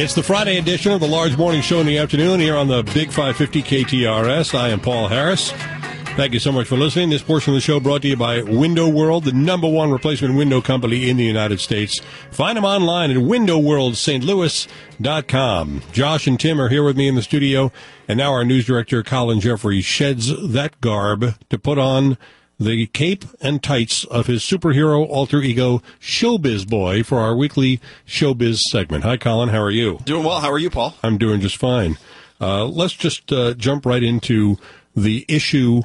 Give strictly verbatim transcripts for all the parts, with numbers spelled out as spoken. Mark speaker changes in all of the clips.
Speaker 1: It's the Friday edition of the Large Morning Show in the afternoon here on the Big five fifty K T R S. I am Paul Harris. Thank you so much for listening. This portion of the show brought to you by Window World, the number one replacement window company in the United States. Find them online at window world st louis dot com. Josh and Tim are here with me in the studio, and now our news director, Colin Jeffrey, sheds that garb to put on the cape and tights of his superhero alter ego, Showbiz Boy, for our weekly Showbiz segment. Hi, Colin. How are you?
Speaker 2: Doing well. How are you, Paul?
Speaker 1: I'm doing just fine. Uh, let's just uh, jump right into the issue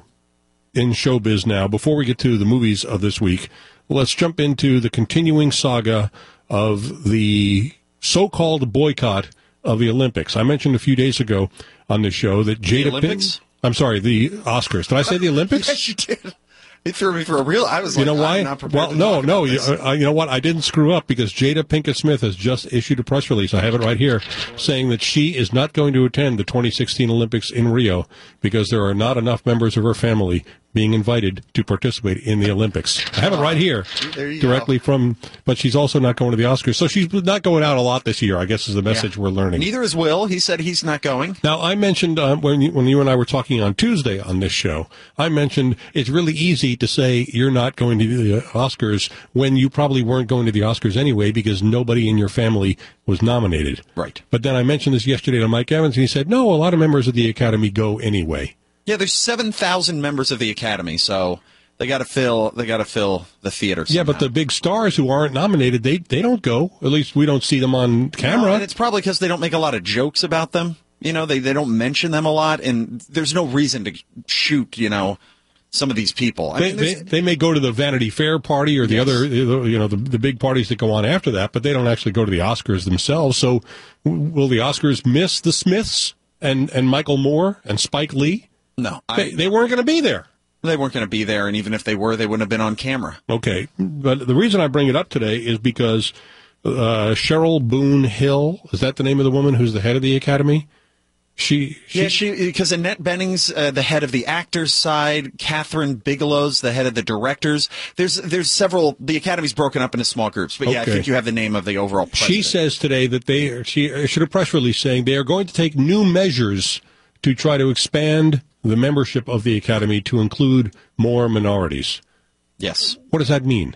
Speaker 1: in showbiz now. Before we get to the movies of this week, let's jump into the continuing saga of the so-called boycott of the Olympics. I mentioned a few days ago on the show that Jada...
Speaker 2: The Olympics?
Speaker 1: Pin- I'm sorry, the Oscars. Did I say the Olympics?
Speaker 2: Yes, you did. It threw me for a real... I was
Speaker 1: you
Speaker 2: like,
Speaker 1: know why?
Speaker 2: I'm not prepared
Speaker 1: well,
Speaker 2: to
Speaker 1: no,
Speaker 2: talk
Speaker 1: no.
Speaker 2: about
Speaker 1: You,
Speaker 2: this.
Speaker 1: uh, you know what? I didn't screw up because Jada Pinkett Smith has just issued a press release. I have it right here saying that she is not going to attend the twenty sixteen Olympics in Rio because there are not enough members of her family being invited to participate in the Olympics. I have it right here directly
Speaker 2: go.
Speaker 1: from, but she's also not going to the Oscars. So she's not going out a lot this year, I guess is the message
Speaker 2: Yeah.
Speaker 1: we're learning.
Speaker 2: Neither is Will. He said he's not going.
Speaker 1: Now, I mentioned uh, when, you, when you and I were talking on Tuesday on this show, I mentioned it's really easy to say you're not going to the Oscars when you probably weren't going to the Oscars anyway because nobody in your family was nominated.
Speaker 2: Right.
Speaker 1: But then I mentioned this yesterday to Mike Evans, and he said, no, a lot of members of the Academy go anyway.
Speaker 2: Yeah, there's seven thousand members of the Academy, so they got to fill they got to fill the theater somehow.
Speaker 1: Yeah, but the big stars who aren't nominated, they, they don't go. At least we don't see them on camera.
Speaker 2: No, and it's probably because they don't make a lot of jokes about them. You know, they, they don't mention them a lot, and there's no reason to shoot, you know, some of these people. I
Speaker 1: They,
Speaker 2: mean,
Speaker 1: they,
Speaker 2: there's-
Speaker 1: they may go to the Vanity Fair party or the
Speaker 2: Yes.
Speaker 1: other, you know, the, the big parties that go on after that, but they don't actually go to the Oscars themselves. So w- will the Oscars miss the Smiths and, and Michael Moore and Spike Lee?
Speaker 2: no, I,
Speaker 1: They, they weren't going to be there.
Speaker 2: they weren't going to be there, and even if they were, they wouldn't have been on camera.
Speaker 1: Okay. But the reason I bring it up today is because uh, Cheryl Boone Hill, is that the name of the woman who's the head of the Academy? She, she
Speaker 2: Yeah, she because Annette Benning's uh, the head of the actors side. Catherine Bigelow's the head of the directors. There's there's several. The Academy's broken up into small groups, but yeah,
Speaker 1: Okay.
Speaker 2: I think you have the name of the overall president.
Speaker 1: She says today that they, she issued a press release saying they are going to take new measures to try to expand the membership of the Academy to include more minorities.
Speaker 2: Yes,
Speaker 1: What does that mean?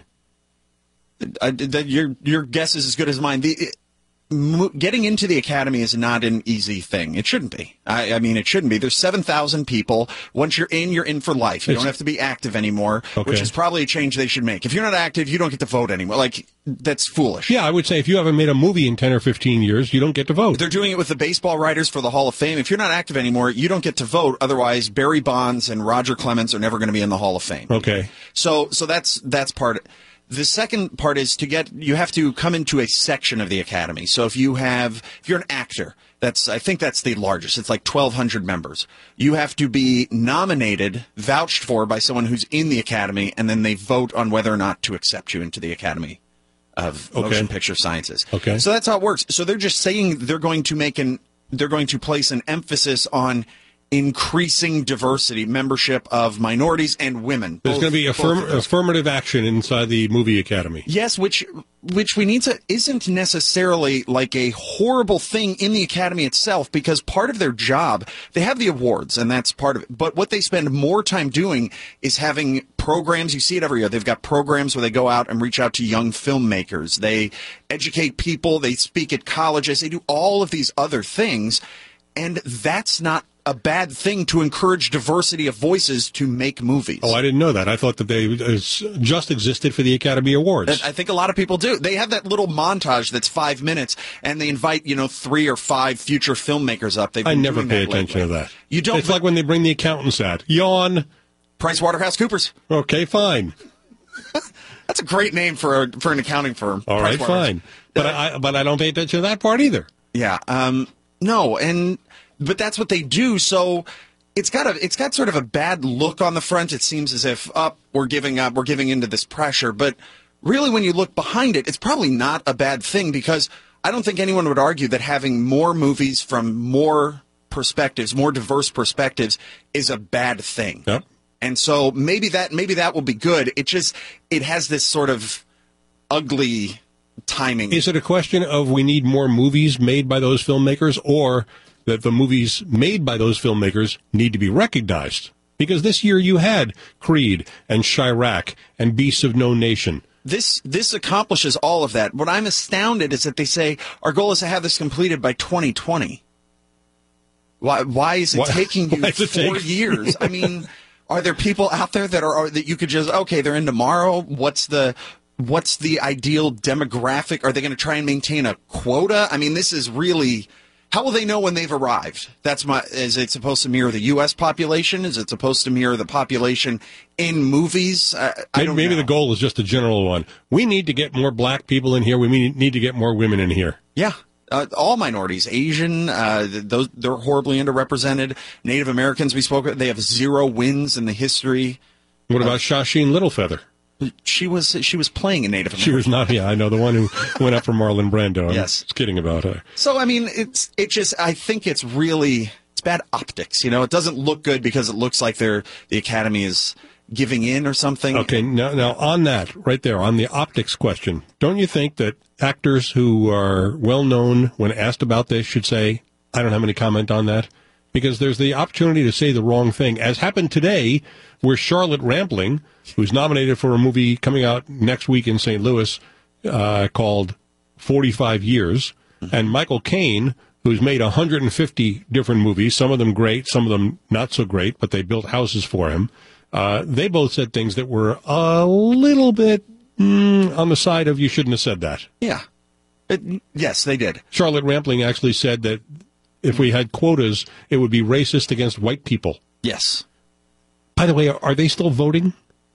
Speaker 2: I, that your your guess is as good as mine. The, it, mo- getting into the Academy is not an easy thing. It shouldn't be. I, I mean, it shouldn't be. There's seven thousand people. Once you're in, you're in for life. You
Speaker 1: It's-
Speaker 2: don't have to be active anymore,
Speaker 1: Okay.
Speaker 2: which is probably a change they should make. If you're not active, you don't get to vote anymore. Like, that's foolish.
Speaker 1: Yeah, I would say if you haven't made a movie in ten or fifteen years, you don't get to vote.
Speaker 2: They're doing it with the baseball writers for the Hall of Fame. If you're not active anymore, you don't get to vote. Otherwise, Barry Bonds and Roger Clemens are never going to be in the Hall of Fame.
Speaker 1: Okay.
Speaker 2: So, so that's that's part. The second part is to get you have to come into a section of the Academy. So if you have if you're an actor, that's I think that's the largest. It's like twelve hundred members. You have to be nominated, vouched for by someone who's in the Academy, and then they vote on whether or not to accept you into the Academy of
Speaker 1: Okay.
Speaker 2: Motion Picture Sciences.
Speaker 1: Okay.
Speaker 2: So that's how it works. So they're just saying they're going to make an they're going to place an emphasis on increasing diversity, membership of minorities and women.
Speaker 1: There's
Speaker 2: Both-
Speaker 1: going to be
Speaker 2: both
Speaker 1: affirm-
Speaker 2: of those.
Speaker 1: affirmative action inside the movie Academy.
Speaker 2: Yes, which which we need to isn't necessarily like a horrible thing in the Academy itself, because part of their job, they have the awards and that's part of it. But what they spend more time doing is having programs. You see it every year. They've got programs where they go out and reach out to young filmmakers. They educate people. They speak at colleges. They do all of these other things. And that's not a bad thing to encourage diversity of voices to make movies.
Speaker 1: Oh, I didn't know that. I thought that they uh, just existed for the Academy Awards.
Speaker 2: I think a lot of people do. They have that little montage that's five minutes, and they invite, you know, three or five future filmmakers up. They've
Speaker 1: I
Speaker 2: been
Speaker 1: never
Speaker 2: doing
Speaker 1: pay
Speaker 2: that
Speaker 1: attention
Speaker 2: lately.
Speaker 1: to that.
Speaker 2: You don't.
Speaker 1: It's like when they bring the accountants out. Yawn.
Speaker 2: PricewaterhouseCoopers.
Speaker 1: Okay, fine.
Speaker 2: That's a great name for a, for an accounting firm.
Speaker 1: All right,
Speaker 2: Pricewaterhouse.
Speaker 1: fine. But I, but I don't pay attention to that part either.
Speaker 2: Yeah. Um. No. And but that's what they do. So it's got a it's got sort of a bad look on the front. It seems as if up we're giving up, we're giving into this pressure. But really, when you look behind it, it's probably not a bad thing, because I don't think anyone would argue that having more movies from more perspectives, more diverse perspectives, is a bad thing.
Speaker 1: Yep.
Speaker 2: And so maybe that maybe that will be good. It just it has this sort of ugly timing.
Speaker 1: Is it a question of we need more movies made by those filmmakers, or that the movies made by those filmmakers need to be recognized? Because this year you had Creed and Chirac and Beasts of No Nation.
Speaker 2: This this accomplishes all of that. What I'm astounded is that they say our goal is to have this completed by twenty twenty. Why why is it
Speaker 1: why,
Speaker 2: taking you
Speaker 1: four
Speaker 2: take? years? I mean, are there people out there that are, are that you could just okay, they're in tomorrow? What's the what's the ideal demographic? Are they going to try and maintain a quota? I mean, this is really. How will they know when they've arrived? That's my. Is it supposed to mirror the U S population? Is it supposed to mirror the population in movies? Uh, I
Speaker 1: maybe
Speaker 2: don't
Speaker 1: maybe
Speaker 2: know.
Speaker 1: the goal is just a general one. We need to get more black people in here. We need to get more women in here.
Speaker 2: Yeah, uh, all minorities, Asian, uh, those they're horribly underrepresented. Native Americans, we spoke. They have zero wins in the history.
Speaker 1: What about Shasheen Littlefeather?
Speaker 2: She was she was playing a Native American.
Speaker 1: She was not. Yeah, I know, the one who went up for Marlon Brando. I'm
Speaker 2: Yes.
Speaker 1: just kidding about her.
Speaker 2: So I mean, it's it just I think it's really it's bad optics. You know, it doesn't look good because it looks like they're the Academy is giving in or something.
Speaker 1: Okay, now now on that right there on the optics question, don't you think that actors who are well known when asked about this should say, "I don't have any comment on that"? Because there's the opportunity to say the wrong thing, as happened today, where Charlotte Rampling, who's nominated for a movie coming out next week in Saint Louis uh, called forty-five years, and Michael Caine, who's made one hundred fifty different movies, some of them great, some of them not so great, but they built houses for him. Uh, they both said things that were a little bit mm, on the side of you shouldn't have said that.
Speaker 2: Yeah. It, yes, they did.
Speaker 1: Charlotte Rampling actually said that if we had quotas, it would be racist against white people.
Speaker 2: Yes.
Speaker 1: By the way, are they still voting?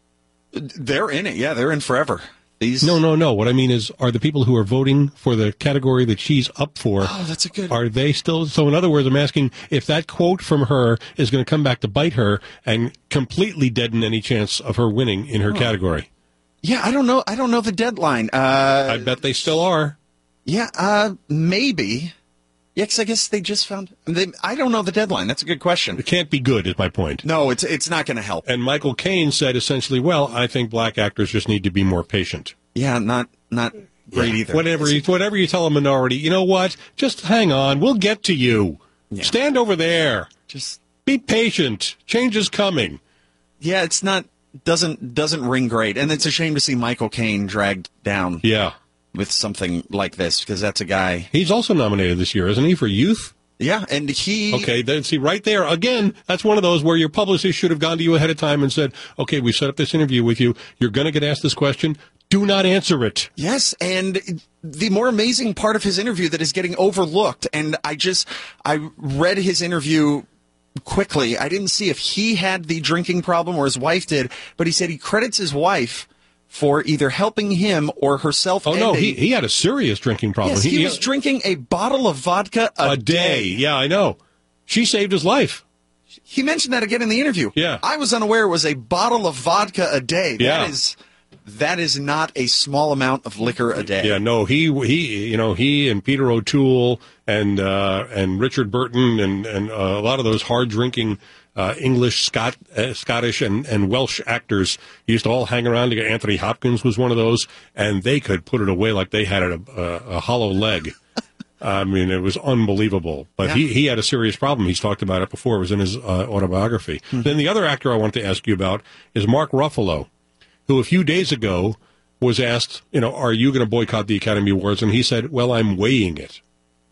Speaker 2: They're in it. Yeah, they're in forever. These.
Speaker 1: No, no, no. What I mean is, are the people who are voting for the category that she's up for,
Speaker 2: Oh, that's a good.
Speaker 1: are they still? So in other words, I'm asking if that quote from her is going to come back to bite her and completely deaden any chance of her winning in her
Speaker 2: Oh.
Speaker 1: category.
Speaker 2: Yeah, I don't know. I don't know the deadline. Uh,
Speaker 1: I bet they still are.
Speaker 2: Yeah, uh, maybe. Yeah, 'cause I guess they just found. They, I don't know the deadline. That's a good question.
Speaker 1: It can't be good, is my point.
Speaker 2: No, it's it's not going to help.
Speaker 1: And Michael Caine said essentially, well, I think black actors just need to be more patient.
Speaker 2: Yeah, not not great
Speaker 1: Yeah.
Speaker 2: either.
Speaker 1: Whatever you, whatever you tell a minority, you know what? Just hang on. We'll get to you.
Speaker 2: Yeah.
Speaker 1: Stand over there.
Speaker 2: Just
Speaker 1: Be patient. Change is coming.
Speaker 2: yeah, it's not doesn't doesn't ring great, and it's a shame to see Michael Caine dragged down
Speaker 1: Yeah.
Speaker 2: with something like this because that's a guy.
Speaker 1: He's also nominated this year, isn't he, for youth?
Speaker 2: Yeah, and he.
Speaker 1: Okay, then see right there again. That's one of those where your publicist should have gone to you ahead of time and said, "Okay, we set up this interview with you. You're going to get asked this question. Do not answer it."
Speaker 2: Yes, and the more amazing part of his interview that is getting overlooked, and I just I read his interview quickly. I didn't see if he had the drinking problem or his wife did, but he said he credits his wife for either helping him or herself.
Speaker 1: Oh no,
Speaker 2: ending.
Speaker 1: he he had a serious drinking problem.
Speaker 2: Yes, he, was drinking a bottle of vodka a,
Speaker 1: a day. Yeah, I know. She saved his life.
Speaker 2: He mentioned that again in the interview.
Speaker 1: Yeah.
Speaker 2: I was unaware it was a bottle of vodka a day. That
Speaker 1: Yeah.
Speaker 2: is that is not a small amount of liquor a day.
Speaker 1: Yeah, no, he he you know he and Peter O'Toole and uh, and Richard Burton and and uh, a lot of those hard drinking uh, English, Scot, uh, Scottish, and, and Welsh actors used to all hang around together. Anthony Hopkins was one of those, and they could put it away like they had a, a, a hollow leg. I mean, it was unbelievable. But
Speaker 2: Yeah.
Speaker 1: he, he had a serious problem. He's talked about it before. It was in his uh, autobiography. Mm-hmm. Then the other actor I want to ask you about is Mark Ruffalo, who a few days ago was asked, you know, are you going to boycott the Academy Awards? And he said, well, I'm weighing it.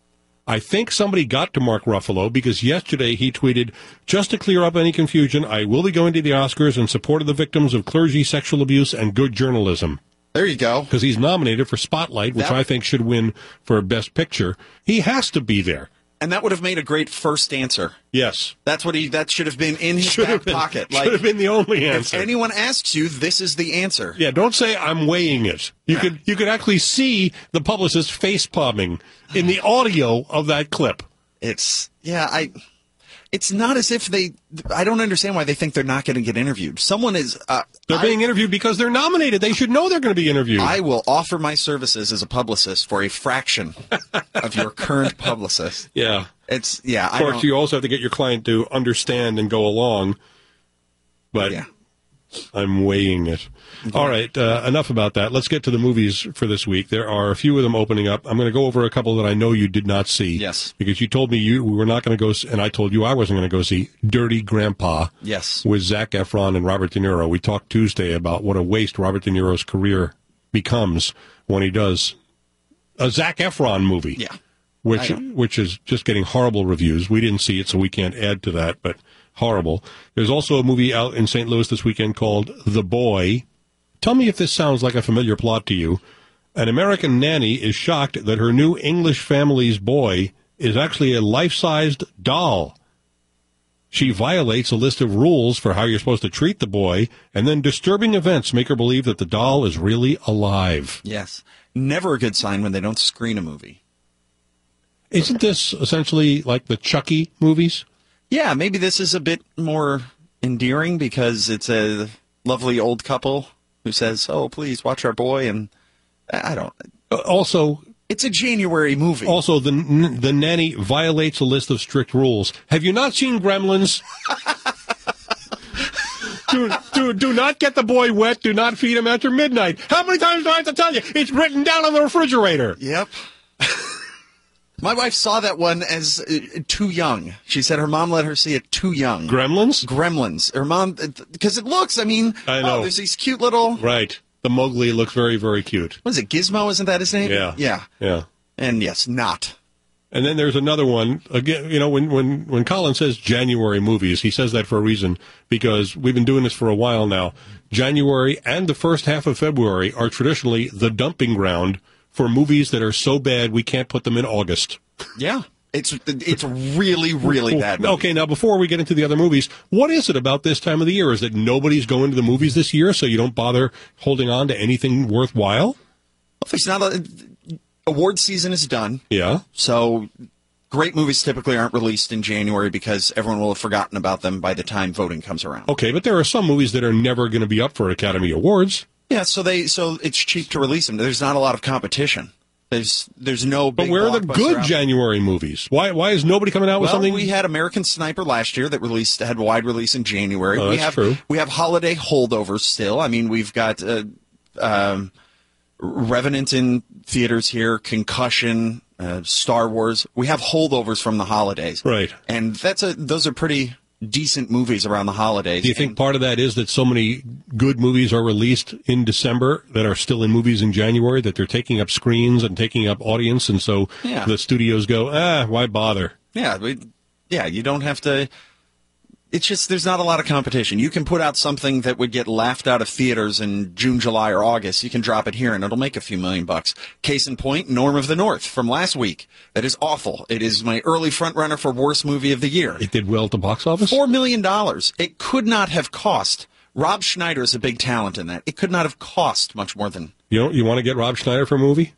Speaker 1: I think somebody got to Mark Ruffalo because yesterday he tweeted, just to clear up any confusion, I will be going to the Oscars in support of the victims of clergy sexual abuse and good journalism.
Speaker 2: There you go.
Speaker 1: Because he's nominated for Spotlight, which
Speaker 2: That-
Speaker 1: I think should win for Best Picture. He has to be there.
Speaker 2: And that would have made a great first answer.
Speaker 1: Yes.
Speaker 2: That's what he. That should have been in his
Speaker 1: Should
Speaker 2: back
Speaker 1: have been,
Speaker 2: pocket.
Speaker 1: should have been the only
Speaker 2: if
Speaker 1: answer.
Speaker 2: anyone asks you, this is the answer.
Speaker 1: Yeah, don't say I'm weighing it. You could you could actually see the publicist face palming in the audio of that clip.
Speaker 2: It's yeah. I. It's not as if they. I don't understand why they think they're not going to get interviewed. Someone is. Uh,
Speaker 1: They're
Speaker 2: I,
Speaker 1: being interviewed because they're nominated. They should know they're going to be interviewed.
Speaker 2: I will offer my services as a publicist for a fraction of your current publicist.
Speaker 1: yeah.
Speaker 2: It's yeah.
Speaker 1: Of
Speaker 2: I
Speaker 1: course,
Speaker 2: don't,
Speaker 1: you also have to get your client to understand and go along. But
Speaker 2: yeah.
Speaker 1: I'm weighing it. All right, uh, enough about that. Let's get to the movies for this week. There are a few of them opening up. I'm going to go over a couple that I know you did not see.
Speaker 2: Yes.
Speaker 1: Because you told me you were not going to go, and I told you I wasn't going to go see Dirty Grandpa.
Speaker 2: Yes.
Speaker 1: With Zac Efron and Robert De Niro. We talked Tuesday about what a waste Robert De Niro's career becomes when he does a Zac Efron movie.
Speaker 2: Yeah.
Speaker 1: Which which is just getting horrible reviews. We didn't see it, so we can't add to that, but horrible. There's also a movie out in Saint Louis this weekend called The Boy. Tell me if this sounds like a familiar plot to you. An American nanny is shocked that her new English family's boy is actually a life-sized doll. She violates a list of rules for how you're supposed to treat the boy, and then disturbing events make her believe that the doll is really alive.
Speaker 2: Yes. Never a good sign when they don't screen a movie.
Speaker 1: Isn't this essentially like the Chucky movies?
Speaker 2: Yeah, maybe this is a bit more endearing because it's a lovely old couple who says, oh, please watch our boy, and I don't...
Speaker 1: Also...
Speaker 2: It's a January movie.
Speaker 1: Also, the the nanny violates a list of strict rules. Have you not seen Gremlins? do, do, do not get the boy wet. Do not feed him after midnight. How many times do I have to tell you? It's written down on the refrigerator.
Speaker 2: Yep. My wife saw that one as uh, too young. She said her mom let her see it too young.
Speaker 1: Gremlins?
Speaker 2: Gremlins. Her mom, because it looks, I mean,
Speaker 1: I know.
Speaker 2: Oh, there's these cute little...
Speaker 1: Right. The Mowgli looks very, very cute.
Speaker 2: What is it, Gizmo? Isn't that his name?
Speaker 1: Yeah.
Speaker 2: Yeah.
Speaker 1: Yeah.
Speaker 2: And yes, not.
Speaker 1: And then there's another one. Again, you know, when, when, when Colin says January movies, he says that for a reason, because we've been doing this for a while now. January and the first half of February are traditionally the dumping ground for movies that are so bad we can't put them in August.
Speaker 2: Yeah. It's it's really, really bad movie.
Speaker 1: Okay, now before we get into the other movies, what is it about this time of the year? Is it nobody's going to the movies this year, so you don't bother holding on to anything worthwhile?
Speaker 2: Well, there's not a, award season is done.
Speaker 1: Yeah.
Speaker 2: So great movies typically aren't released in January because everyone will have forgotten about them by the time voting comes around.
Speaker 1: Okay, but there are some movies that are never going to be up for Academy Awards.
Speaker 2: Yeah, so they so it's cheap to release them. There's not a lot of competition. There's there's no big
Speaker 1: But where are the good
Speaker 2: out.
Speaker 1: January movies? Why why is nobody coming out with
Speaker 2: well,
Speaker 1: something?
Speaker 2: We had American Sniper last year that released had a wide release in January.
Speaker 1: Oh,
Speaker 2: we
Speaker 1: that's
Speaker 2: have
Speaker 1: true.
Speaker 2: we have holiday holdovers still. I mean, we've got uh, um, Revenant in theaters here, Concussion, uh, Star Wars. We have holdovers from the holidays.
Speaker 1: Right.
Speaker 2: And that's a those are pretty decent movies around the holidays.
Speaker 1: Do you think
Speaker 2: and,
Speaker 1: part of that is that so many good movies are released in December that are still in movies in January, that they're taking up screens and taking up audience, and so
Speaker 2: yeah.
Speaker 1: the studios go, ah, why bother?
Speaker 2: Yeah, we, yeah, you don't have to... It's just, there's not a lot of competition. You can put out something that would get laughed out of theaters in June, July, or August. You can drop it here, and it'll make a few million bucks. Case in point, Norm of the North from last week. That is awful. It is my early frontrunner for worst movie of the year.
Speaker 1: It did well at the box office?
Speaker 2: Four million dollars. It could not have cost. Rob Schneider is a big talent in that. It could not have cost much more than...
Speaker 1: You know, you want to get Rob Schneider for a movie?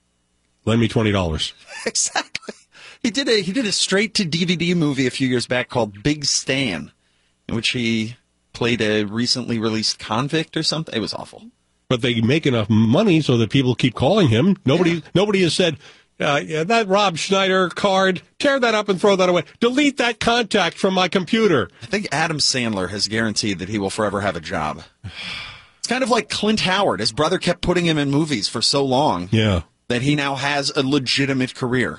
Speaker 1: Lend me twenty dollars.
Speaker 2: Exactly. He did a he did a straight-to-D V D movie a few years back called Big Stan, in which he played a recently released convict or something. It was awful.
Speaker 1: But they make enough money so that people keep calling him. Nobody
Speaker 2: yeah.
Speaker 1: nobody has said, uh, yeah, that Rob Schneider card, tear that up and throw that away. Delete that contact from my computer.
Speaker 2: I think Adam Sandler has guaranteed that he will forever have a job. It's kind of like Clint Howard. His brother kept putting him in movies for so long
Speaker 1: yeah.
Speaker 2: that he now has a legitimate career.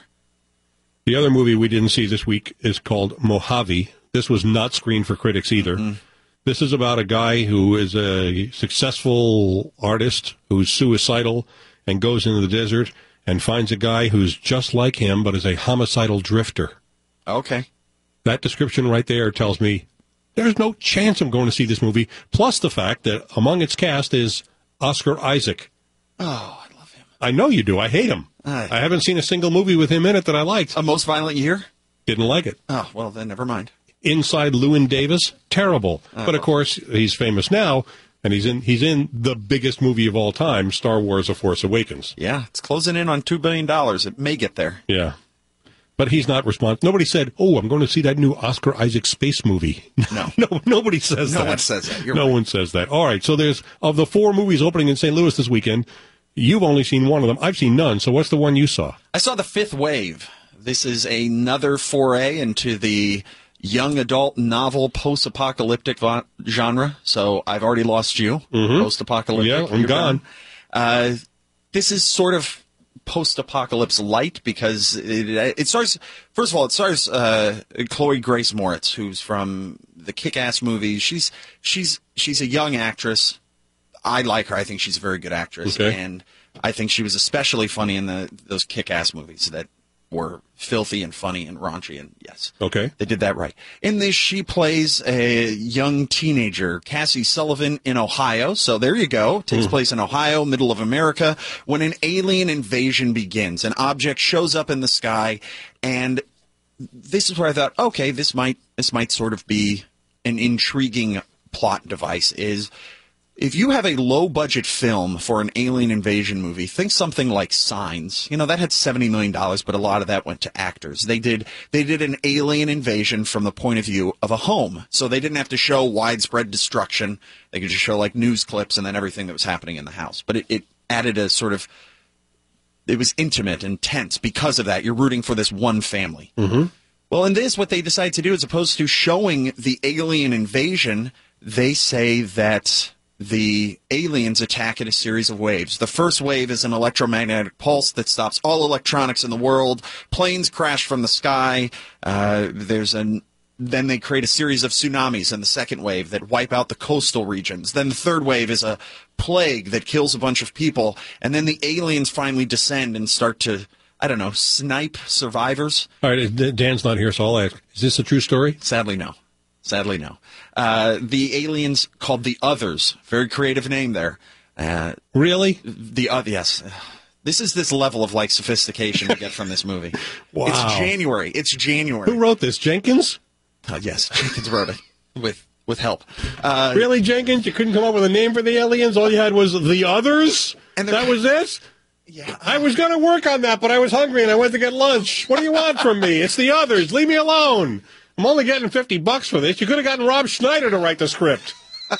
Speaker 1: The other movie we didn't see this week is called Mojave. This was not screened for critics either. Mm-hmm. This is about a guy who is a successful artist who's suicidal and goes into the desert and finds a guy who's just like him but is a homicidal drifter.
Speaker 2: Okay.
Speaker 1: That description right there tells me there's no chance I'm going to see this movie, plus the fact that among its cast is Oscar Isaac.
Speaker 2: Oh, I love him.
Speaker 1: I know you do. I hate him. Uh, I haven't seen a single movie with him in it that I liked.
Speaker 2: A Most Violent Year?
Speaker 1: Didn't like it.
Speaker 2: Oh, well, then never mind.
Speaker 1: Inside Llewyn Davis, terrible.
Speaker 2: Oh,
Speaker 1: but of course, he's famous now, and he's in he's in the biggest movie of all time, Star Wars: A Force Awakens.
Speaker 2: Yeah, it's closing in on two billion dollars. It may get there.
Speaker 1: Yeah. But he's not responsible. Nobody said, oh, I'm going to see that new Oscar Isaac space movie.
Speaker 2: No.
Speaker 1: no, nobody says
Speaker 2: no
Speaker 1: that.
Speaker 2: No one says that. You're
Speaker 1: no
Speaker 2: right.
Speaker 1: one says that. All right, so there's, of the four movies opening in Saint Louis this weekend, you've only seen one of them. I've seen none, so what's the one you saw?
Speaker 2: I saw The Fifth Wave. This is another foray into the young adult novel post-apocalyptic vo- genre. So I've already lost you.
Speaker 1: Mm-hmm.
Speaker 2: Post-apocalyptic.
Speaker 1: Yeah, I'm
Speaker 2: You're
Speaker 1: gone.
Speaker 2: Uh, this is sort of post-apocalypse light because it, it stars. First of all, it stars uh, Chloe Grace Moritz, who's from the Kick-Ass movies. She's she's she's a young actress. I like her. I think she's a very good actress,
Speaker 1: okay.
Speaker 2: and I think she was especially funny in the those Kick-Ass movies that were filthy and funny and raunchy, and yes,
Speaker 1: okay,
Speaker 2: they did that right. In this, she plays a young teenager, Cassie Sullivan, in Ohio. So there you go. It takes mm. place in Ohio, middle of America, when an alien invasion begins. An object shows up in the sky, and this is where I thought, okay, this might this might sort of be an intriguing plot device. Is if you have a low-budget film for an alien invasion movie, think something like Signs. You know, that had seventy million dollars, but a lot of that went to actors. They did they did an alien invasion from the point of view of a home. So they didn't have to show widespread destruction. They could just show, like, news clips and then everything that was happening in the house. But it, it added a sort of – it was intimate and tense because of that. You're rooting for this one family.
Speaker 1: Mm-hmm.
Speaker 2: Well, in this, what they decide to do, as opposed to showing the alien invasion, they say that – the aliens attack in a series of waves. The first wave is an electromagnetic pulse that stops all electronics in the world. Planes crash from the sky. Uh, there's an then they create a series of tsunamis in the second wave that wipe out the coastal regions. Then the third wave is a plague that kills a bunch of people. And then the aliens finally descend and start to, I don't know, snipe survivors.
Speaker 1: All right, Dan's not here, so I'll ask. Is this a true story?
Speaker 2: Sadly, no. Sadly, no. Uh, the aliens called the Others. Very creative name there. Uh,
Speaker 1: really?
Speaker 2: The uh, yes. This is this level of like sophistication we get from this movie.
Speaker 1: Wow.
Speaker 2: It's January. It's January.
Speaker 1: Who wrote this? Jenkins?
Speaker 2: Uh, yes, Jenkins wrote it with with help. Uh,
Speaker 1: really, Jenkins? You couldn't come up with a name for the aliens? All you had was the Others? And that was it?
Speaker 2: Yeah.
Speaker 1: I was going to work on that, but I was hungry and I went to get lunch. What do you want from me? It's the Others. Leave me alone. I'm only getting fifty bucks for this. You could have gotten Rob Schneider to write the script.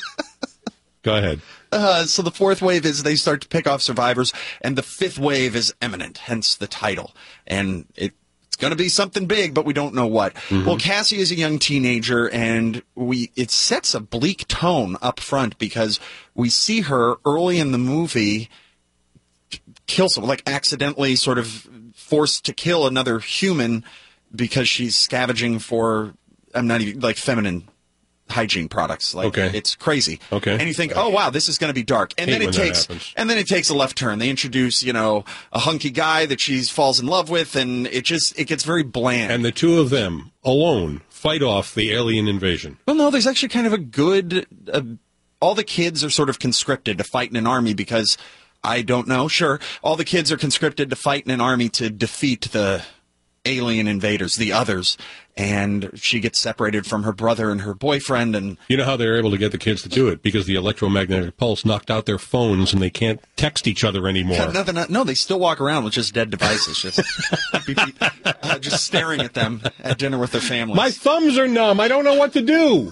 Speaker 1: Go ahead.
Speaker 2: Uh, so the fourth wave is they start to pick off survivors, and the fifth wave is imminent, hence the title. And it, it's going to be something big, but we don't know what. Mm-hmm. Well, Cassie is a young teenager, and we it sets a bleak tone up front because we see her early in the movie kill someone, like accidentally sort of forced to kill another human because she's scavenging for, I'm not even, like, feminine hygiene products. Like,
Speaker 1: okay.
Speaker 2: It's crazy.
Speaker 1: Okay.
Speaker 2: And you think, oh, wow, this is going to be dark. And then it takes, and then it takes a left turn. They introduce, you know, a hunky guy that she falls in love with, and it just, it gets very bland.
Speaker 1: And the two of them, alone, fight off the alien invasion.
Speaker 2: Well, no, there's actually kind of a good, uh, all the kids are sort of conscripted to fight in an army because, I don't know, sure, all the kids are conscripted to fight in an army to defeat the alien invaders, the Others, and she gets separated from her brother and her boyfriend. And
Speaker 1: you know how they're able to get the kids to do it? Because the electromagnetic pulse knocked out their phones and they can't text each other anymore.
Speaker 2: No, not, no they still walk around with just dead devices, just beep, beep, uh, just staring at them at dinner with their families.
Speaker 1: My thumbs are numb. I don't know what to do.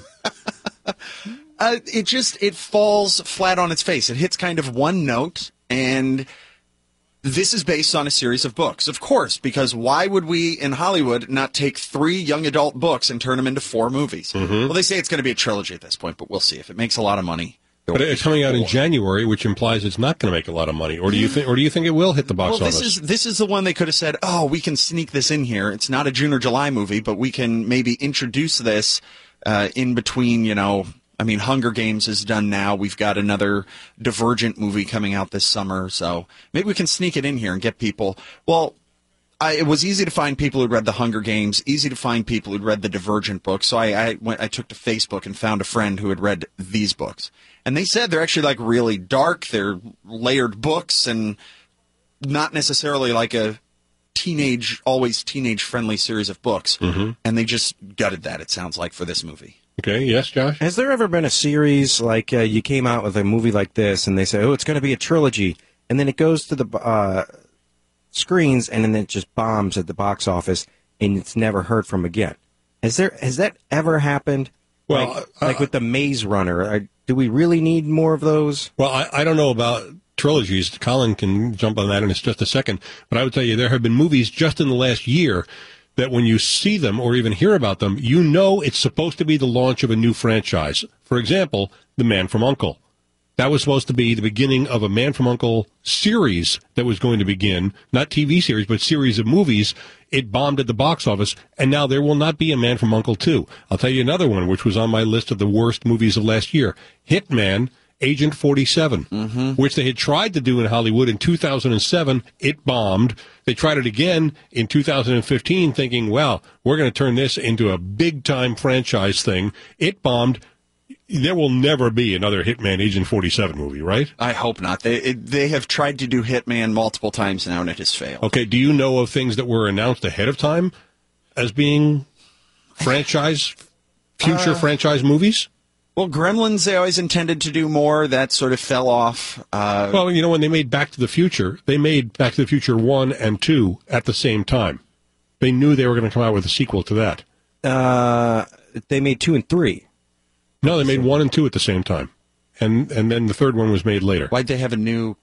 Speaker 2: uh, it just, it falls flat on its face. It hits kind of one note, and this is based on a series of books, of course, because why would we in Hollywood not take three young adult books and turn them into four movies?
Speaker 1: Mm-hmm.
Speaker 2: Well, they say it's going to be a trilogy at this point, but we'll see. If it makes a lot of money.
Speaker 1: But it's coming out in January, which implies it's not going to make a lot of money. Or do you think? Or do you think it will hit the box
Speaker 2: well, this
Speaker 1: office?
Speaker 2: Is, this is the one they could have said, oh, we can sneak this in here. It's not a June or July movie, but we can maybe introduce this uh, in between, you know, I mean, Hunger Games is done now. We've got another Divergent movie coming out this summer, so maybe we can sneak it in here and get people. Well, I, it was easy to find people who'd read the Hunger Games, easy to find people who'd read the Divergent books. So I, I went, I took to Facebook and found a friend who had read these books, and they said they're actually like really dark. They're layered books and not necessarily like a teenage, always teenage-friendly series of books.
Speaker 1: Mm-hmm.
Speaker 2: And they just gutted that. It sounds like for this movie.
Speaker 1: Okay, yes, Josh?
Speaker 3: Has there ever been a series like uh, you came out with a movie like this and they say, oh, it's going to be a trilogy, and then it goes to the uh, screens and then it just bombs at the box office and it's never heard from again? Has there has that ever happened?
Speaker 1: Well,
Speaker 3: like,
Speaker 1: uh,
Speaker 3: like with the Maze Runner, uh, do we really need more of those?
Speaker 1: Well, I, I don't know about trilogies. Colin can jump on that in just a second, but I would tell you there have been movies just in the last year that when you see them or even hear about them, you know it's supposed to be the launch of a new franchise. For example, The Man from U N C L E. That was supposed to be the beginning of a Man from U N C L E series that was going to begin, not T V series, but series of movies. It bombed at the box office, and now there will not be a Man from U N C L E two. I'll tell you another one, which was on my list of the worst movies of last year. Hitman, Agent forty-seven, mm-hmm. which they had tried to do in Hollywood in two thousand seven. It bombed. They tried it again in two thousand fifteen, thinking, well, we're going to turn this into a big-time franchise thing. It bombed. There will never be another Hitman Agent forty-seven movie, right?
Speaker 2: I hope not. They it, they have tried to do Hitman multiple times now, and it has failed.
Speaker 1: Okay, do you know of things that were announced ahead of time as being franchise, future uh, franchise movies?
Speaker 2: Well, Gremlins, they always intended to do more. That sort of fell off. Uh,
Speaker 1: well, you know, when they made Back to the Future, they made Back to the Future one and two at the same time. They knew they were going to come out with a sequel to that.
Speaker 3: Uh, they made two and three.
Speaker 1: No, they made one and two at the same time. And and then the third one was made later.
Speaker 2: Why'd they have a new...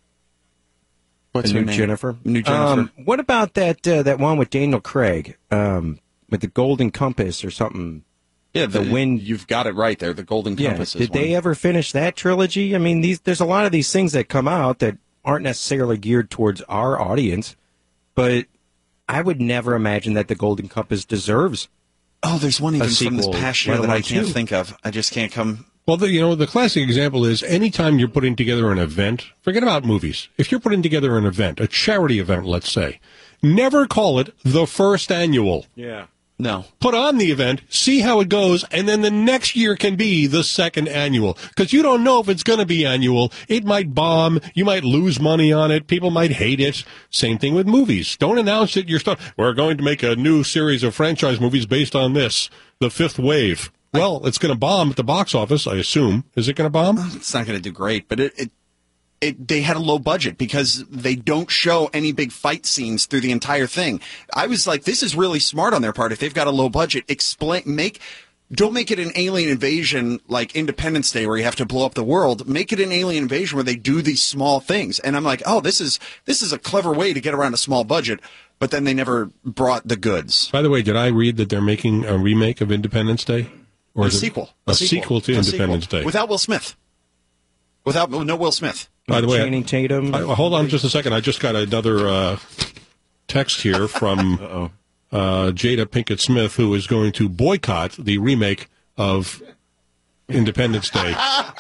Speaker 2: What's
Speaker 3: a
Speaker 2: her
Speaker 3: new
Speaker 2: name?
Speaker 3: Jennifer?
Speaker 2: New Jennifer.
Speaker 3: Um, what about that uh, that one with Daniel Craig, um, with the Golden Compass or something?
Speaker 2: Yeah, the,
Speaker 3: the wind.
Speaker 2: You've got it right there. The Golden
Speaker 3: Yeah.
Speaker 2: Compass.
Speaker 3: Did
Speaker 2: is
Speaker 3: they
Speaker 2: one.
Speaker 3: ever finish that trilogy? I mean, these there's a lot of these things that come out that aren't necessarily geared towards our audience, but I would never imagine that the Golden Compass deserves.
Speaker 2: Oh, there's one even from this
Speaker 3: sequel,
Speaker 2: past year
Speaker 3: let
Speaker 2: that I
Speaker 3: alone
Speaker 2: can't
Speaker 3: two.
Speaker 2: think of. I just can't come.
Speaker 1: Well, the, you know, the classic example is anytime you're putting together an event, forget about movies. If you're putting together an event, a charity event, let's say, never call it the first annual.
Speaker 3: Yeah.
Speaker 2: No.
Speaker 1: Put on the event, see how it goes, and then the next year can be the second annual. Because you don't know if it's going to be annual. It might bomb. You might lose money on it. People might hate it. Same thing with movies. Don't announce that you're start- we're going to make a new series of franchise movies based on this, The Fifth Wave. Well, it's going to bomb at the box office, I assume. Is it going to bomb?
Speaker 2: It's not going to do great, but it, it It, they had a low budget because they don't show any big fight scenes through the entire thing. I was like, this is really smart on their part. If they've got a low budget, explain, make, don't make it an alien invasion like Independence Day where you have to blow up the world. Make it an alien invasion where they do these small things. And I'm like, oh, this is, this is a clever way to get around a small budget. But then they never brought the goods.
Speaker 1: By the way, did I read that they're making a remake of Independence Day? Or
Speaker 2: a
Speaker 1: is it
Speaker 2: sequel.
Speaker 1: A, a sequel, sequel to
Speaker 2: a
Speaker 1: Independence
Speaker 2: sequel.
Speaker 1: Day.
Speaker 2: Without Will Smith. Without, no Will Smith.
Speaker 1: By the way,
Speaker 3: Channing Tatum.
Speaker 1: I, hold on just a second. I just got another uh, text here from uh, Jada Pinkett Smith, who is going to boycott the remake of Independence Day.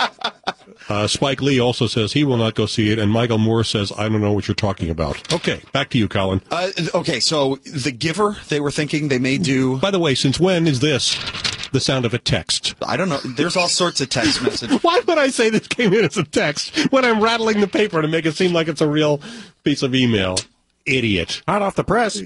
Speaker 1: Uh, Spike Lee also says he will not go see it, and Michael Moore says, I don't know what you're talking about. Okay, back to you, Colin.
Speaker 2: Uh, okay, so The Giver, they were thinking they may do...
Speaker 1: By the way, since when is this the sound of a text?
Speaker 2: I don't know. There's all sorts of text messages.
Speaker 1: Why would I say this came in as a text when I'm rattling the paper to make it seem like it's a real piece of email? Idiot.
Speaker 3: Hot off the press.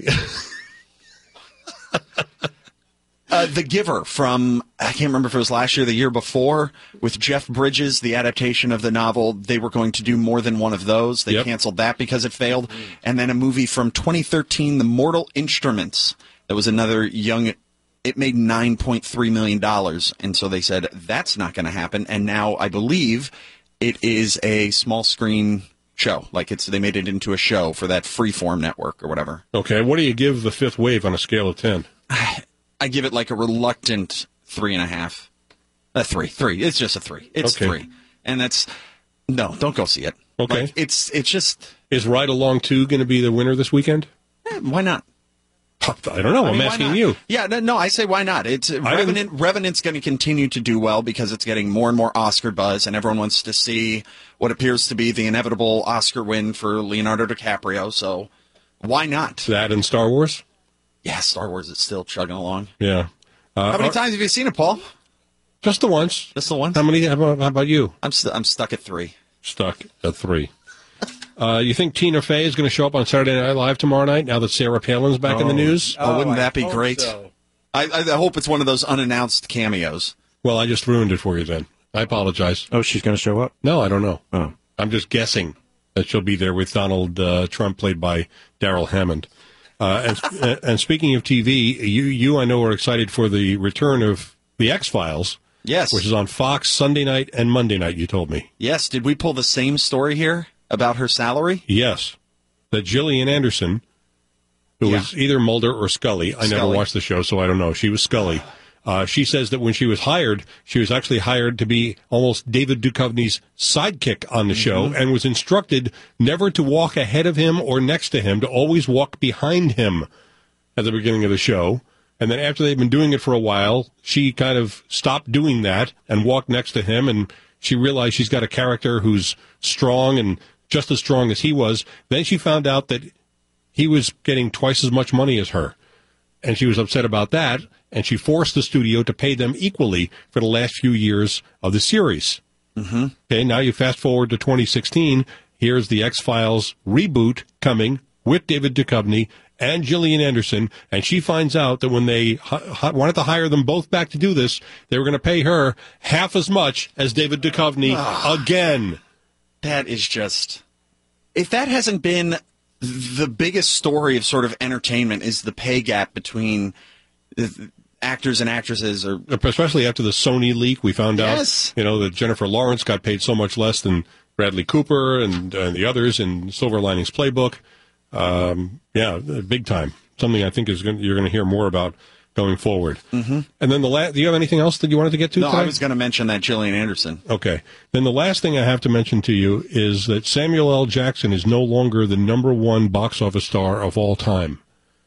Speaker 2: Uh, The Giver from, I can't remember if it was last year or the year before, with Jeff Bridges, the adaptation of the novel. They were going to do more than one of those. They
Speaker 1: Yep.
Speaker 2: canceled that because it failed. And then a movie from twenty thirteen, The Mortal Instruments. That was another young, it made nine point three million dollars. And so they said, that's not going to happen. And now I believe it is a small screen show. Like it's, they made it into a show for that Freeform network or whatever.
Speaker 1: Okay, what do you give The Fifth Wave on a scale of ten?
Speaker 2: I give it like a reluctant three and a half. A three. Three. It's just a three. It's
Speaker 1: Okay.
Speaker 2: three. And that's, no, don't go see it.
Speaker 1: Okay.
Speaker 2: Like, it's it's just,
Speaker 1: Is Ride Along two going to be the winner this weekend?
Speaker 2: eh, why not?
Speaker 1: I don't know.
Speaker 2: I
Speaker 1: I'm
Speaker 2: mean, why
Speaker 1: asking
Speaker 2: not?
Speaker 1: you.
Speaker 2: Yeah, no, no, I say why not? It's uh,
Speaker 1: I
Speaker 2: Revenant. Revenant's going to continue to do well because it's getting more and more Oscar buzz, and everyone wants to see what appears to be the inevitable Oscar win for Leonardo DiCaprio. So why not?
Speaker 1: That and Star Wars?
Speaker 2: Yeah, Star Wars is still chugging along.
Speaker 1: Yeah. Uh,
Speaker 2: How many
Speaker 1: uh,
Speaker 2: times have you seen it, Paul?
Speaker 1: Just the once.
Speaker 2: Just the one.
Speaker 1: How many? How about, how about you?
Speaker 2: I'm st- I'm stuck at three.
Speaker 1: Stuck at three. Uh, you think Tina Fey is going to show up on Saturday Night Live tomorrow night now that Sarah Palin's back in the news?
Speaker 2: Oh, wouldn't
Speaker 3: I
Speaker 2: that be
Speaker 3: hope
Speaker 2: great?
Speaker 3: so.
Speaker 2: I, I hope it's one of those unannounced cameos.
Speaker 1: Well, I just ruined it for you then. I apologize.
Speaker 3: Oh, she's going to show up?
Speaker 1: No, I don't know.
Speaker 3: Oh.
Speaker 1: I'm just guessing that she'll be there with Donald uh, Trump, played by Daryl Hammond. Uh, and, and speaking of T V, you, you, I know, are excited for the return of The X-Files,
Speaker 2: Yes.
Speaker 1: which is on Fox Sunday night and Monday night, you told me.
Speaker 2: Yes. Did we pull the same story here about her salary?
Speaker 1: Yes. That Gillian Anderson who
Speaker 2: Yeah.
Speaker 1: was either Mulder or Scully. I never
Speaker 2: Scully.
Speaker 1: watched the show, so I don't know. She was Scully. Uh, she says that when she was hired, she was actually hired to be almost David Duchovny's sidekick on the show, and was instructed never to walk ahead of him or next to him, to always walk behind him at the beginning of the show. And then after they've been doing it for a while, she kind of stopped doing that and walked next to him, and she realized she's got a character who's strong and just as strong as he was. Then she found out that he was getting twice as much money as her, and she was upset about that, and she forced the studio to pay them equally for the last few years of the series.
Speaker 2: Mm-hmm.
Speaker 1: Okay, now you fast forward to twenty sixteen. Here's the X-Files reboot coming with David Duchovny and Gillian Anderson, and she finds out that when they h- wanted to hire them both back to do this, they were going to pay her half as much as David Duchovny again.
Speaker 2: That is just... If that hasn't been the biggest story of sort of entertainment, is the pay gap between the actors and actresses, or
Speaker 1: Especially after the Sony leak, we found
Speaker 2: Yes.
Speaker 1: out, you know, that Jennifer Lawrence got paid so much less than Bradley Cooper and, uh, the others in Silver Linings Playbook. Um, yeah, big time. Something I think is going you're going to hear more about going forward. Mm-hmm. And then the la- do you have anything else that you wanted to get to?
Speaker 2: No,
Speaker 1: today?
Speaker 2: I was going to mention that Gillian Anderson.
Speaker 1: Okay. Then the last thing I have to mention to you is that Samuel L. Jackson is no longer the number one box office star of all time.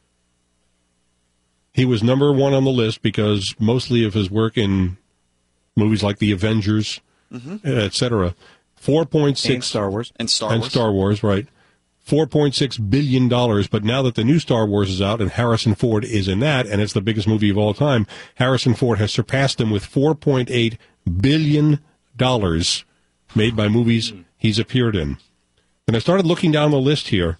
Speaker 1: He was number one on the list because mostly of his work in movies like The Avengers,
Speaker 2: Mm-hmm.
Speaker 1: et cetera. four point six
Speaker 3: And Star Wars.
Speaker 2: And Star
Speaker 1: and
Speaker 2: Wars.
Speaker 1: Star Wars, right. four point six billion dollars, but now that the new Star Wars is out and Harrison Ford is in that, and it's the biggest movie of all time, Harrison Ford has surpassed him with four point eight billion dollars made by movies he's appeared in. And I started looking down the list here,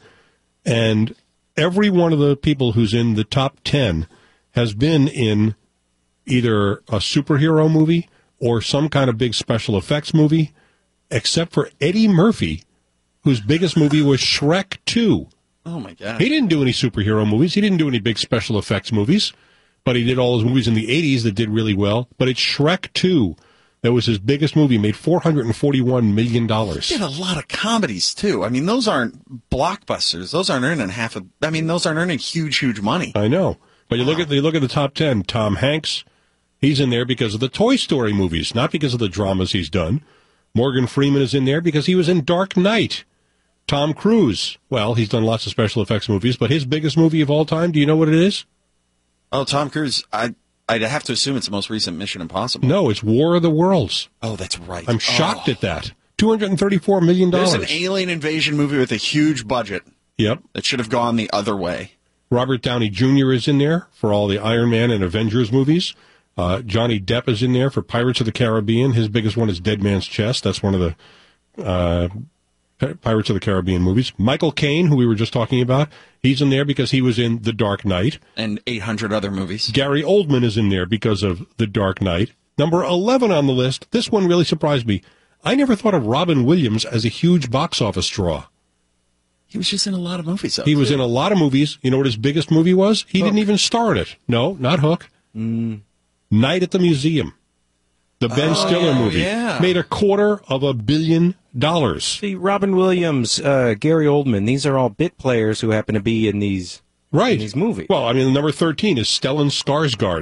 Speaker 1: and every one of the people who's in the top ten has been in either a superhero movie or some kind of big special effects movie, except for Eddie Murphy, whose biggest movie was Shrek two.
Speaker 2: Oh, my God.
Speaker 1: He didn't do any superhero movies. He didn't do any big special effects movies, but he did all his movies in the eighties that did really well. But it's Shrek two that was his biggest movie, made four hundred forty-one million dollars.
Speaker 2: He did a lot of comedies, too. I mean, those aren't blockbusters. Those aren't earning half a... I mean, those aren't earning huge, huge money.
Speaker 1: I know. But you look at you look at the top ten, Tom Hanks, he's in there because of the Toy Story movies, not because of the dramas he's done. Morgan Freeman is in there because he was in Dark Knight. Tom Cruise, well, he's done lots of special effects movies, but his biggest movie of all time, do you know what it is?
Speaker 2: Oh, Tom Cruise. I, I'd have to assume it's the most recent Mission Impossible.
Speaker 1: No, it's War of the Worlds.
Speaker 2: Oh, that's right.
Speaker 1: I'm shocked
Speaker 2: Oh.
Speaker 1: at that. two hundred thirty-four million dollars.
Speaker 2: There's an alien invasion movie with a huge budget
Speaker 1: Yep.
Speaker 2: that should have gone the other way.
Speaker 1: Robert Downey Junior is in there for all the Iron Man and Avengers movies. Uh, Johnny Depp is in there for Pirates of the Caribbean. His biggest one is Dead Man's Chest. That's one of the uh, Pirates of the Caribbean movies. Michael Caine, who we were just talking about, he's in there because he was in The Dark Knight.
Speaker 2: And eight hundred other movies.
Speaker 1: Gary Oldman is in there because of The Dark Knight. Number eleven on the list, this one really surprised me. I never thought of Robin Williams as a huge box office draw.
Speaker 2: He was just in a lot of movies, though.
Speaker 1: He was in a lot of movies. You know what his biggest movie was? He didn't even star in it. No, not Hook.
Speaker 3: Mm.
Speaker 1: Night at the Museum. The Ben
Speaker 2: Oh,
Speaker 1: Stiller movie.
Speaker 2: yeah.
Speaker 1: Made a quarter of a billion dollars.
Speaker 3: See, Robin Williams, uh, Gary Oldman, these are all bit players who happen to be in these
Speaker 1: Right.
Speaker 3: in these movies.
Speaker 1: Well, I mean, number thirteen is Stellan Skarsgård,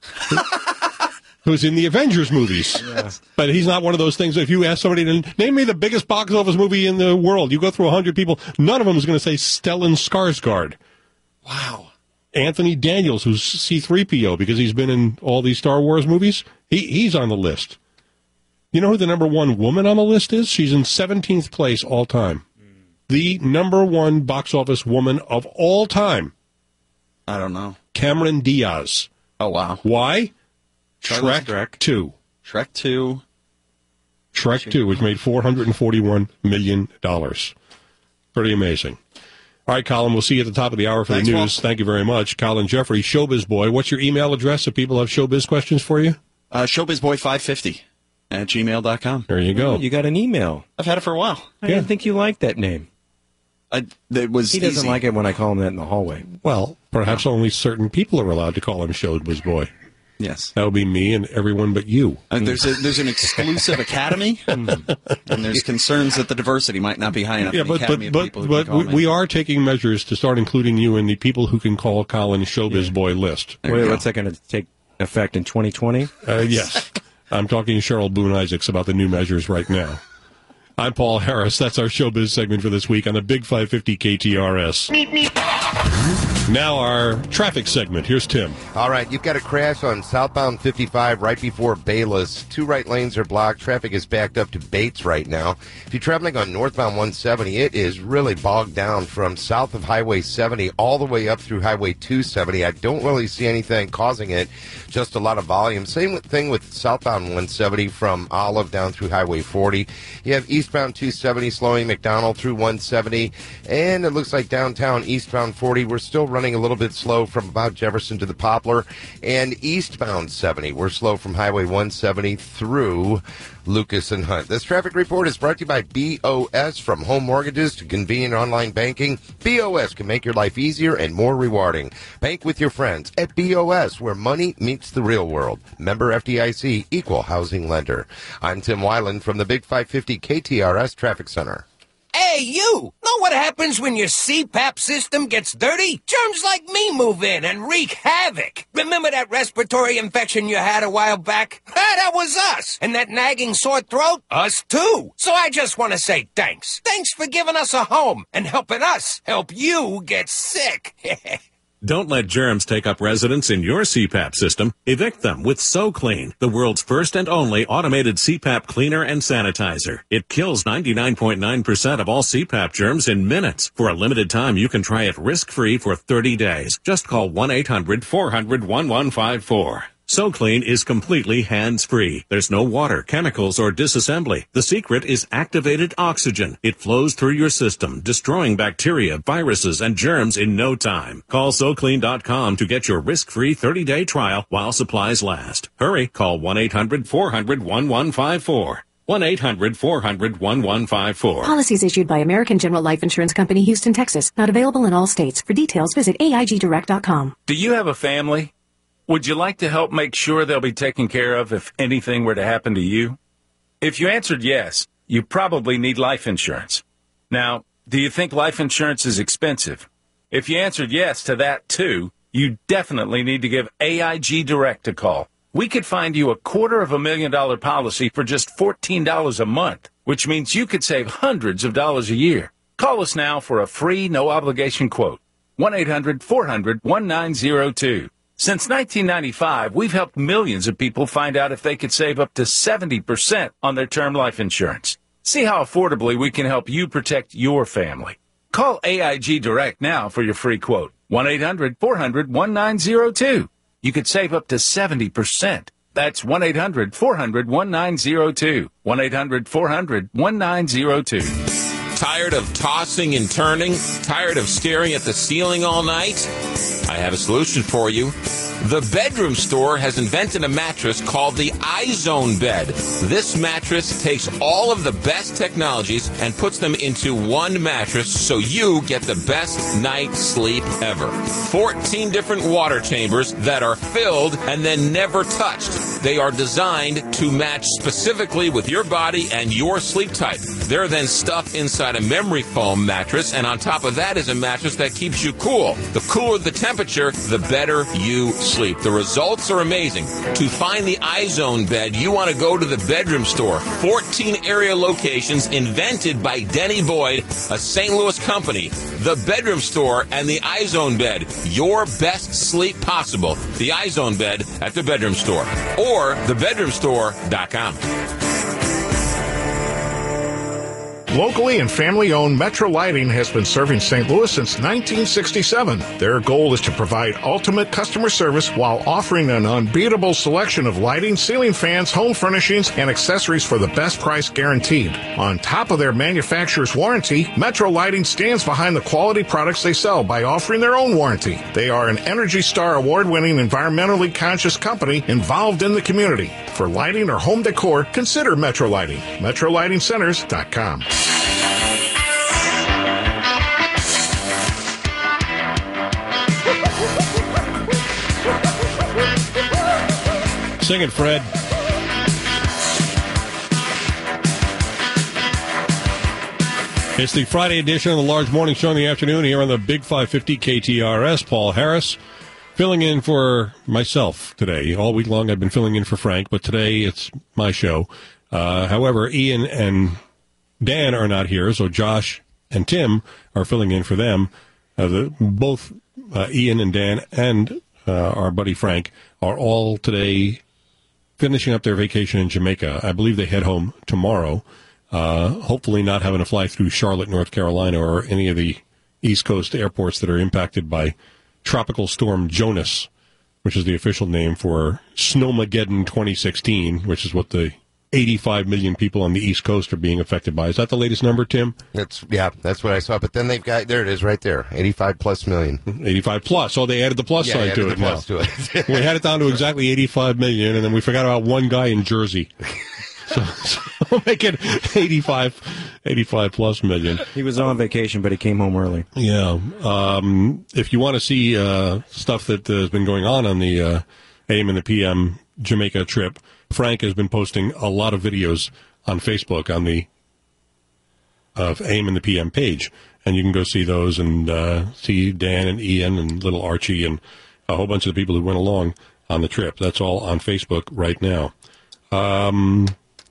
Speaker 1: who's in the Avengers movies.
Speaker 3: Yeah.
Speaker 1: But he's not one of those things. If you ask somebody to name me the biggest box office movie in the world, you go through one hundred people, none of them is going to say Stellan Skarsgård.
Speaker 2: Wow.
Speaker 1: Anthony Daniels, who's C three P O because he's been in all these Star Wars movies, he he's on the list. You know who the number one woman on the list is? She's in seventeenth place all time. The number one box office woman of all time,
Speaker 2: I don't know.
Speaker 1: Cameron Diaz.
Speaker 2: Oh, wow.
Speaker 1: Why?
Speaker 2: Charlotte's
Speaker 1: Shrek
Speaker 3: Shrek.
Speaker 1: two.
Speaker 2: Shrek two.
Speaker 1: Shrek two, which made four hundred forty-one million dollars. Pretty amazing. All right, Colin, we'll see you at the top of the hour for
Speaker 2: Thanks,
Speaker 1: the news.
Speaker 2: Paul.
Speaker 1: Thank you very much. Colin Jeffrey, Showbiz Boy. What's your email address if people have showbiz questions for you?
Speaker 2: Uh, showbizboy five fifty at gmail dot com.
Speaker 1: There you go.
Speaker 3: Oh, you got an email.
Speaker 2: I've had it for a while.
Speaker 3: I
Speaker 1: Yeah.
Speaker 3: didn't think you liked that name.
Speaker 2: I, it was
Speaker 3: He doesn't
Speaker 2: easy.
Speaker 3: like it when I call him that in the hallway.
Speaker 1: Well, perhaps only certain people are allowed to call him Showbiz Boy.
Speaker 2: Yes.
Speaker 1: That would be me and everyone but you.
Speaker 2: Uh, there's a, there's an exclusive academy, and there's concerns that the diversity might not be high enough.
Speaker 1: Yeah,
Speaker 2: in the
Speaker 1: but
Speaker 2: academy
Speaker 1: but
Speaker 2: of people
Speaker 1: but,
Speaker 2: who
Speaker 1: but
Speaker 2: can call
Speaker 1: we,
Speaker 2: me.
Speaker 1: we are taking measures to start including you in the people who can call Colin Showbiz Boy list.
Speaker 2: There you
Speaker 3: Wait,
Speaker 2: go.
Speaker 3: what's that going to take effect in twenty twenty?
Speaker 1: Uh, yes. I'm talking to Cheryl Boone Isaacs about the new measures right now. I'm Paul Harris. That's our Showbiz segment for this week on the Big five fifty K T R S. Now our traffic segment. Here's Tim.
Speaker 4: All right, you've got a crash on southbound fifty-five right before Bayless. Two right lanes are blocked. Traffic is backed up to Bates right now. If you're traveling on northbound one seventy, it is really bogged down from south of Highway seventy all the way up through Highway two seventy. I don't really see anything causing it, just a lot of volume. Same thing with southbound one seventy from Olive down through Highway forty. You have eastbound two seventy slowing McDonald through one seventy, and it looks like downtown eastbound forty, we're still running a little bit slow from about Jefferson to the Poplar, and eastbound seventy, we're slow from Highway one seventy through Lucas and Hunt. This traffic report is brought to you by B O S. From home mortgages to convenient online banking, B O S can make your life easier and more rewarding. Bank with your friends at B O S, where money meets the real world. Member F D I C, Equal Housing Lender. I'm Tim Weiland from the Big five fifty K T R S Traffic Center.
Speaker 5: Hey, you! Know what happens when your C PAP system gets dirty? Germs like me move in and wreak havoc. Remember that respiratory infection you had a while back? That was us. And that nagging sore throat? Us too. So I just want to say thanks. Thanks for giving us a home and helping us help you get sick.
Speaker 6: Don't let germs take up residence in your C PAP system. Evict them with SoClean, the world's first and only automated C PAP cleaner and sanitizer. It kills ninety-nine point nine percent of all C PAP germs in minutes. For a limited time, you can try it risk-free for thirty days. Just call one eight hundred four hundred one one five four. SoClean is completely hands-free. There's no water, chemicals, or disassembly. The secret is activated oxygen. It flows through your system, destroying bacteria, viruses, and germs in no time. Call So Clean dot com to get your risk-free thirty-day trial while supplies last. Hurry, call one eight hundred four hundred one one five four. one eight hundred four hundred one one five four.
Speaker 7: Policies issued by American General Life Insurance Company, Houston, Texas. Not available in all states. For details, visit A I G direct dot com.
Speaker 8: Do you have a family? Would you like to help make sure they'll be taken care of if anything were to happen to you? If you answered yes, you probably need life insurance. Now, do you think life insurance is expensive? If you answered yes to that too, you definitely need to give A I G Direct a call. We could find you a quarter of a million dollar policy for just fourteen dollars a month, which means you could save hundreds of dollars a year. Call us now for a free, no-obligation quote. one eight hundred four hundred one nine zero two. Since nineteen ninety-five, we've helped millions of people find out if they could save up to seventy percent on their term life insurance. See how affordably we can help you protect your family. Call A I G Direct now for your free quote. one eight hundred four hundred one nine zero two. You could save up to seventy percent. That's one eight hundred four hundred one nine zero two. one eight hundred four hundred one nine zero two.
Speaker 9: Tired of tossing and turning? Tired of staring at the ceiling all night? I have a solution for you. The Bedroom Store has invented a mattress called the iZone Bed. This mattress takes all of the best technologies and puts them into one mattress so you get the best night's sleep ever. fourteen different water chambers that are filled and then never touched. They are designed to match specifically with your body and your sleep type. They're then stuffed inside a memory foam mattress, and on top of that is a mattress that keeps you cool. The cooler the temperature, the better you sleep. The results are amazing. To find the iZone Bed, you want to go to the Bedroom Store. fourteen area locations invented by Denny Boyd, a Saint Louis company. The Bedroom Store and the iZone Bed. Your best sleep possible. The iZone Bed at the Bedroom Store. Or the bedroom store dot com.
Speaker 10: Locally and family-owned Metro Lighting has been serving Saint Louis since nineteen sixty-seven. Their goal is to provide ultimate customer service while offering an unbeatable selection of lighting, ceiling fans, home furnishings, and accessories for the best price guaranteed. On top of their manufacturer's warranty, Metro Lighting stands behind the quality products they sell by offering their own warranty. They are an Energy Star award-winning, environmentally conscious company involved in the community. For lighting or home decor, consider Metro Lighting. metro lighting centers dot com.
Speaker 1: Sing it, Fred. It's the Friday edition of the Large Morning Show in the afternoon here on the Big five fifty K T R S. Paul Harris filling in for myself today. All week long I've been filling in for Frank, but today it's my show. Uh, however, Ian and Dan are not here, so Josh and Tim are filling in for them. Uh, the, both uh, Ian and Dan and uh, our buddy Frank are all today finishing up their vacation in Jamaica. I believe they head home tomorrow. Uh, hopefully not having to fly through Charlotte, North Carolina, or any of the East Coast airports that are impacted by Tropical Storm Jonas, which is the official name for Snowmageddon twenty sixteen, which is what the eighty-five million people on the East Coast are being affected by. Is that the latest number, Tim?
Speaker 4: That's yeah, that's what I saw. But then they've got, there it is right there, eighty-five plus million.
Speaker 1: eighty-five plus. Oh, they added the plus
Speaker 4: yeah,
Speaker 1: sign to it now.
Speaker 4: To it.
Speaker 1: We had it down to exactly eighty-five million, and then we forgot about one guy in Jersey. So, so we'll make it eighty-five, eighty-five plus million.
Speaker 3: He was on vacation, but he came home early.
Speaker 1: Yeah. Um, if you want to see uh, stuff that uh, has been going on on the uh, A M and the P M Jamaica trip, Frank has been posting a lot of videos on Facebook on the of A M and the P M page, and you can go see those and uh, see Dan and Ian and little Archie and a whole bunch of the people who went along on the trip. That's all on Facebook right now. Um,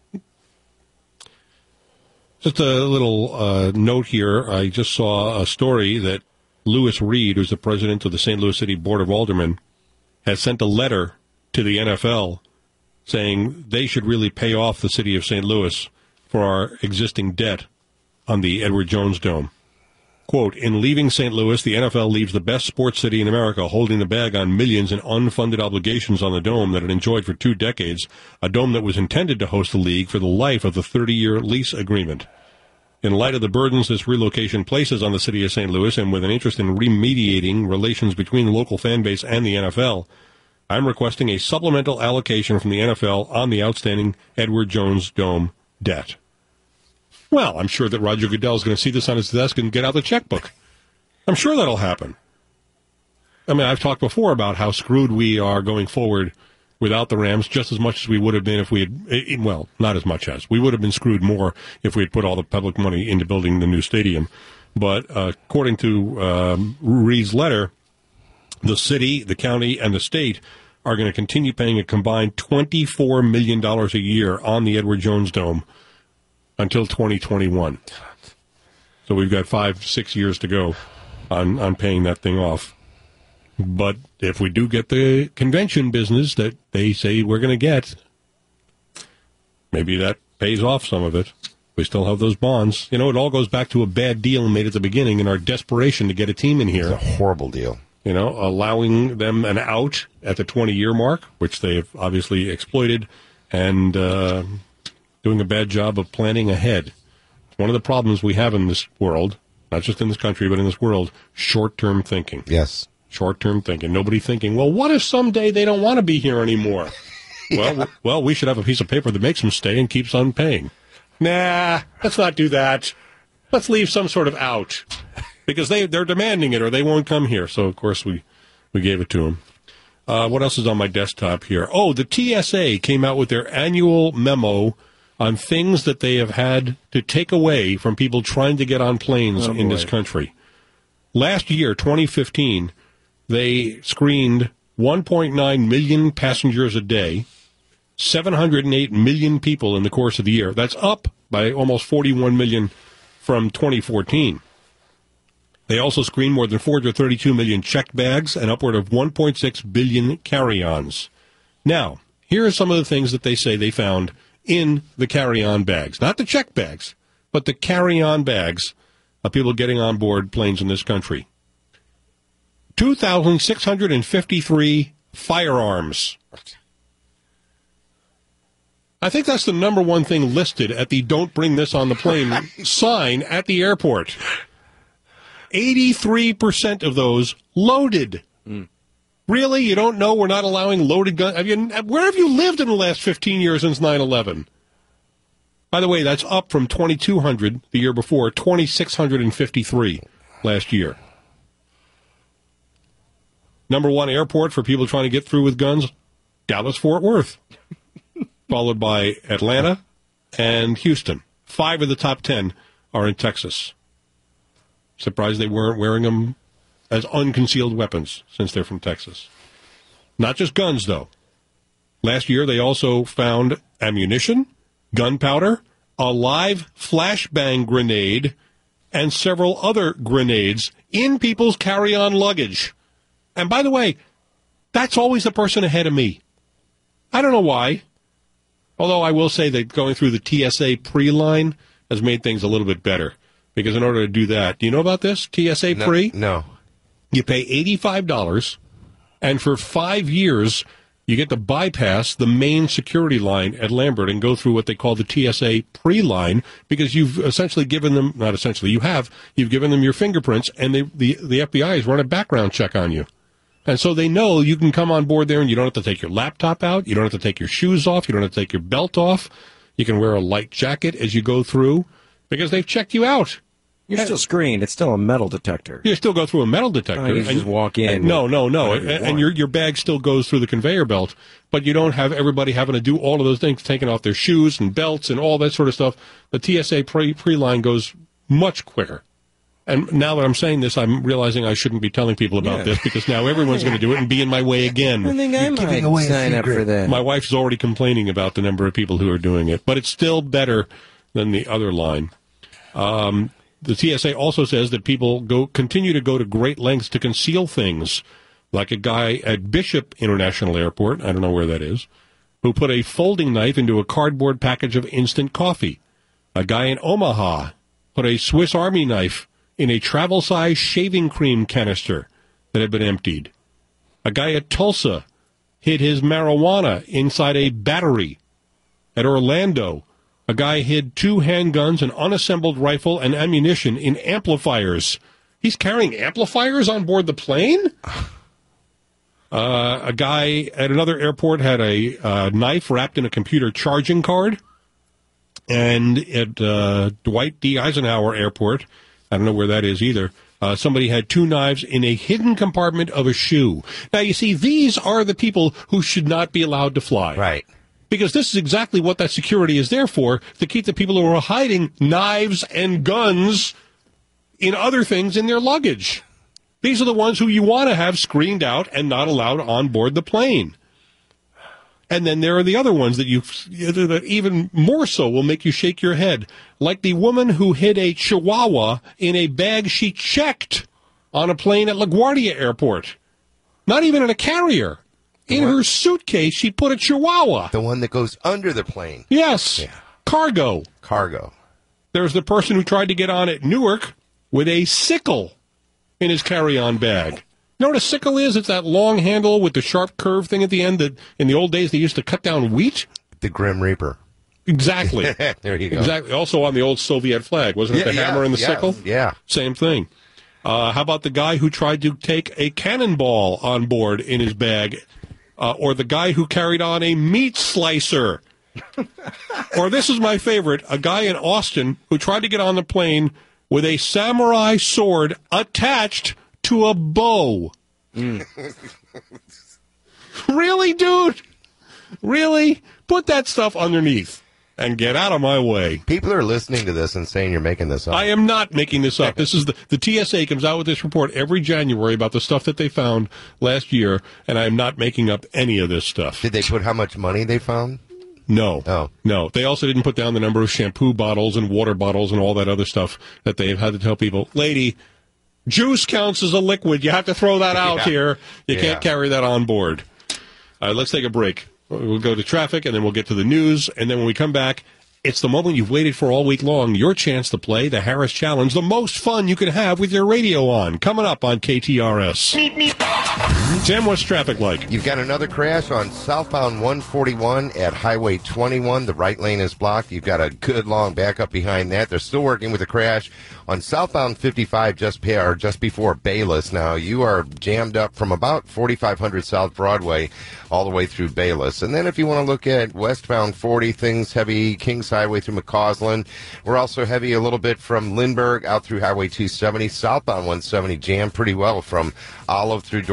Speaker 1: just a little uh, note here. I just saw a story that Louis Reed, who's the president of the Saint Louis City Board of Aldermen, has sent a letter to the N F L saying they should really pay off the city of Saint Louis for our existing debt on the Edward Jones Dome. Quote, in leaving Saint Louis, the N F L leaves the best sports city in America holding the bag on millions in unfunded obligations on the dome that it enjoyed for two decades, a dome that was intended to host the league for the life of the thirty-year lease agreement. In light of the burdens this relocation places on the city of Saint Louis and with an interest in remediating relations between the local fan base and the N F L, I'm requesting a supplemental allocation from the N F L on the outstanding Edward Jones Dome debt. Well, I'm sure that Roger Goodell is going to see this on his desk and get out the checkbook. I'm sure that'll happen. I mean, I've talked before about how screwed we are going forward without the Rams, just as much as we would have been if we had, well, not as much as. We would have been screwed more if we had put all the public money into building the new stadium. But uh, according to um, Reed's letter, the city, the county, and the state are going to continue paying a combined twenty-four million dollars a year on the Edward Jones Dome until twenty twenty-one. So we've got five, six years to go on, on paying that thing off. But if we do get the convention business that they say we're going to get, maybe that pays off some of it. We still have those bonds. You know, it all goes back to a bad deal made at the beginning and our desperation to get a team in here.
Speaker 4: It's a horrible deal.
Speaker 1: You know, allowing them an out at the twenty-year mark, which they've obviously exploited, and uh, doing a bad job of planning ahead. One of the problems we have in this world, not just in this country, but in this world, short-term thinking.
Speaker 4: Yes.
Speaker 1: Short-term thinking. Nobody thinking, well, what if someday they don't want to be here anymore? yeah. Well, w- well, we should have a piece of paper that makes them stay and keeps on paying. Nah, let's not do that. Let's leave some sort of out. Because they, they're demanding it or they won't come here. So, of course, we, we gave it to them. Uh, what else is on my desktop here? Oh, the T S A came out with their annual memo on things that they have had to take away from people trying to get on planes
Speaker 3: oh,
Speaker 1: in this country. Last year, twenty fifteen, they screened one point nine million passengers a day, seven hundred eight million people in the course of the year. That's up by almost forty-one million from twenty fourteen. They also screened more than four hundred thirty-two million checked bags and upward of one point six billion carry-ons. Now, here are some of the things that they say they found in the carry-on bags. Not the checked bags, but the carry-on bags of people getting on board planes in this country. two thousand six hundred fifty-three firearms. I think that's the number one thing listed at the "Don't Bring This on the Plane" sign at the airport. eighty-three percent of those loaded. Mm. Really? You don't know we're not allowing loaded guns? Have you, where have you lived in the last fifteen years since nine eleven? By the way, that's up from twenty-two hundred the year before, two thousand six hundred fifty-three last year. Number one airport for people trying to get through with guns, Dallas-Fort Worth, followed by Atlanta and Houston. Five of the top ten are in Texas. Surprised they weren't wearing them as unconcealed weapons since they're from Texas. Not just guns, though. Last year, they also found ammunition, gunpowder, a live flashbang grenade, and several other grenades in people's carry-on luggage. And by the way, that's always the person ahead of me. I don't know why. Although I will say that going through the T S A pre-line has made things a little bit better. Because in order to do that, do you know about this? T S A
Speaker 4: no,
Speaker 1: pre?
Speaker 4: No.
Speaker 1: You pay eighty-five dollars, and for five years, you get to bypass the main security line at Lambert and go through what they call the T S A pre-line, because you've essentially given them, not essentially, you have, you've given them your fingerprints, and they, the, the F B I has run a background check on you. And so they know you can come on board there and you don't have to take your laptop out, you don't have to take your shoes off, you don't have to take your belt off, you can wear a light jacket as you go through, because they've checked you out.
Speaker 3: You're still screened. It's still a metal detector.
Speaker 1: You still go through a metal detector.
Speaker 3: Oh, you
Speaker 1: and,
Speaker 3: just walk in.
Speaker 1: And, no, no, no. And, and your your bag still goes through the conveyor belt, but you don't have everybody having to do all of those things, taking off their shoes and belts and all that sort of stuff. The T S A pre, pre-line goes much quicker. And now that I'm saying this, I'm realizing I shouldn't be telling people about
Speaker 3: Yeah.
Speaker 1: this, because now everyone's going to do it and be in my way again.
Speaker 3: I think I might sign up for that.
Speaker 1: My wife's already complaining about the number of people who are doing it, but it's still better than the other line. Um, the T S A also says that people go continue to go to great lengths to conceal things, like a guy at Bishop International Airport, I don't know where that is, who put a folding knife into a cardboard package of instant coffee. A guy in Omaha put a Swiss Army knife in a travel-size shaving cream canister that had been emptied. A guy at Tulsa hid his marijuana inside a battery. At Orlando, a guy hid two handguns, an unassembled rifle, and ammunition in amplifiers. He's carrying amplifiers on board the plane? Uh, a guy at another airport had a uh, knife wrapped in a computer charging card. And at uh, Dwight D. Eisenhower Airport, I don't know where that is either, uh, somebody had two knives in a hidden compartment of a shoe. Now, you see, these are the people who should not be allowed to fly.
Speaker 4: Right.
Speaker 1: Because this is exactly what that security is there for, to keep the people who are hiding knives and guns in other things in their luggage. These are the ones who you want to have screened out and not allowed on board the plane. And then there are the other ones that you, that even more so will make you shake your head. Like the woman who hid a chihuahua in a bag she checked on a plane at LaGuardia Airport. Not even in a carrier.
Speaker 4: The
Speaker 1: in
Speaker 4: one,
Speaker 1: her suitcase, she put a chihuahua.
Speaker 4: The one that goes under the plane.
Speaker 1: Yes.
Speaker 4: Yeah.
Speaker 1: Cargo.
Speaker 4: Cargo.
Speaker 1: There's the person who tried to get on at Newark with a sickle in his carry-on bag. You know what a sickle is? It's that long handle with the sharp curve thing at the end that in the old days they used to cut down wheat.
Speaker 4: The Grim Reaper.
Speaker 1: Exactly.
Speaker 4: There you go.
Speaker 1: Exactly. Also on the old Soviet flag, wasn't it?
Speaker 4: Yeah,
Speaker 1: The
Speaker 4: yeah,
Speaker 1: hammer and the
Speaker 4: yeah,
Speaker 1: sickle?
Speaker 4: Yeah.
Speaker 1: Same thing. Uh, how about the guy who tried to take a cannonball on board in his bag? Uh, or the guy who carried on a meat slicer? Or this is my favorite, a guy in Austin who tried to get on the plane with a samurai sword attached to a bow. Mm. Really, dude? Really? Put that stuff underneath and get out of my way.
Speaker 4: People are listening to this and saying you're making this up.
Speaker 1: I am not making this up. This is the, the T S A comes out with this report every January about the stuff that they found last year, and I am not making up any of this stuff.
Speaker 4: Did they put how much money they found?
Speaker 1: No.
Speaker 4: Oh.
Speaker 1: No. They also didn't put down the number of shampoo bottles and water bottles and all that other stuff that they've had to tell people. Lady, juice counts as a liquid. You have to throw that out
Speaker 4: Yeah.
Speaker 1: here. You
Speaker 4: Yeah.
Speaker 1: can't carry that on board. All right, let's take a break. We'll go to traffic, and then we'll get to the news. And then when we come back, it's the moment you've waited for all week long, your chance to play the Harris Challenge, the most fun you can have with your radio on. Coming up on K T R S. Tim, what's traffic like?
Speaker 4: You've got another crash on southbound one forty-one at Highway twenty-one. The right lane is blocked. You've got a good long backup behind that. They're still working with a crash on southbound fifty-five just, or just before Bayless. Now, you are jammed up from about forty-five hundred South Broadway all the way through Bayless. And then if you want to look at westbound forty, things heavy, Kings Highway through McCausland. We're also heavy a little bit from Lindbergh out through Highway two seventy. Southbound one seventy jammed pretty well from Olive through Doherty Fair.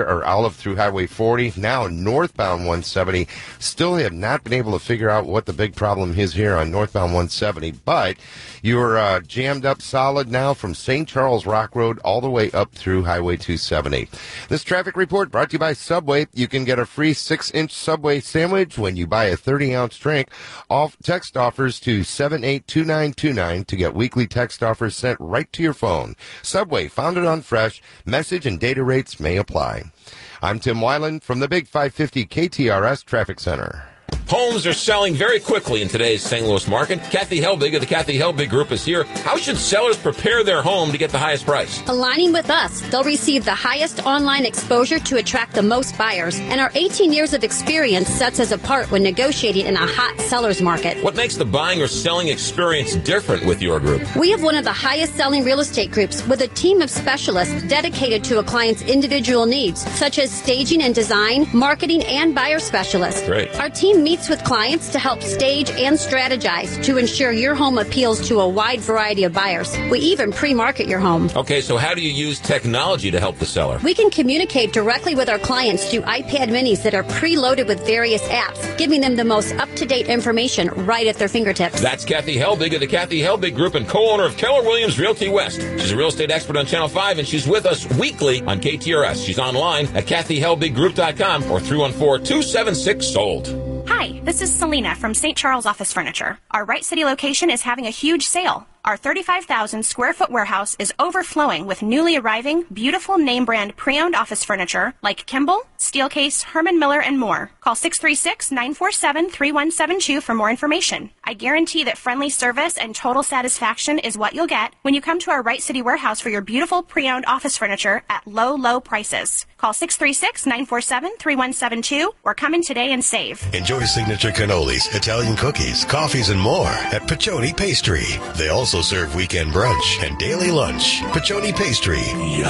Speaker 4: or Olive through Highway forty, now northbound one seventy. Still have not been able to figure out what the big problem is here on northbound one seventy, but you're uh, jammed up solid now from Saint Charles Rock Road all the way up through Highway two seventy. This traffic report brought to you by Subway. You can get a free six-inch Subway sandwich when you buy a thirty-ounce drink. Off text offers to seven eight two nine two nine to get weekly text offers sent right to your phone. Subway, founded on fresh. Message and data rates may apply. I'm Tim Weiland from the Big five fifty K T R S Traffic Center.
Speaker 9: Homes are selling very quickly in today's Saint Louis market. Kathy Helbig of the Kathy Helbig Group is here. How should sellers prepare their home to get the highest price?
Speaker 11: Aligning with us, they'll receive the highest online exposure to attract the most buyers, and our eighteen years of experience sets us apart when negotiating in a hot seller's market.
Speaker 9: What makes the buying or selling experience different with your group?
Speaker 11: We have one of the highest selling real estate groups with a team of specialists dedicated to a client's individual needs, such as staging and design, marketing, and buyer specialists.
Speaker 9: Great.
Speaker 11: Our team meets with clients to help stage and strategize to ensure your home appeals to a wide variety of buyers. We even pre-market your home.
Speaker 9: Okay, so how do you use technology to help the seller?
Speaker 11: We can communicate directly with our clients through iPad minis that are preloaded with various apps, giving them the most up-to-date information right at their fingertips.
Speaker 9: That's Kathy Helbig of the Kathy Helbig Group and co-owner of Keller Williams Realty West. She's a real estate expert on Channel five, and she's with us weekly on K T R S. She's online at kathy helbig group dot com or three one four, two seven six, sold.
Speaker 12: Hi, this is Selena from Saint Charles Office Furniture. Our Wright City location is having a huge sale. Our thirty-five thousand square foot warehouse is overflowing with newly arriving, beautiful name brand pre-owned office furniture like Kimball, Steelcase, Herman Miller, and more. Call six three six, nine four seven, three one seven two for more information. I guarantee that friendly service and total satisfaction is what you'll get when you come to our Wright City warehouse for your beautiful pre-owned office furniture at low, low prices. Call six three six, nine four seven, three one seven two or come in today and save.
Speaker 13: Enjoy signature cannolis, Italian cookies, coffees, and more at Piccioni Pastry. They also serve weekend brunch and daily lunch. Piccioni Pastry.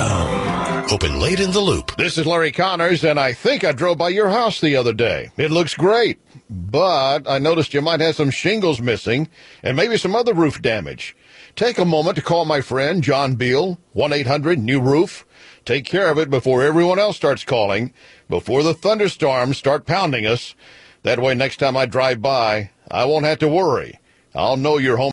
Speaker 13: Yum. Open late in the Loop.
Speaker 10: This is Larry Connors, and I think I drove by your house the other day. It looks great, but I noticed you might have some shingles missing and maybe some other roof damage. Take a moment to call my friend John Beal, one eight hundred new roof. Take care of it before everyone else starts calling, before the thunderstorms start pounding us. That way, next time I drive by, I won't have to worry. I'll know your home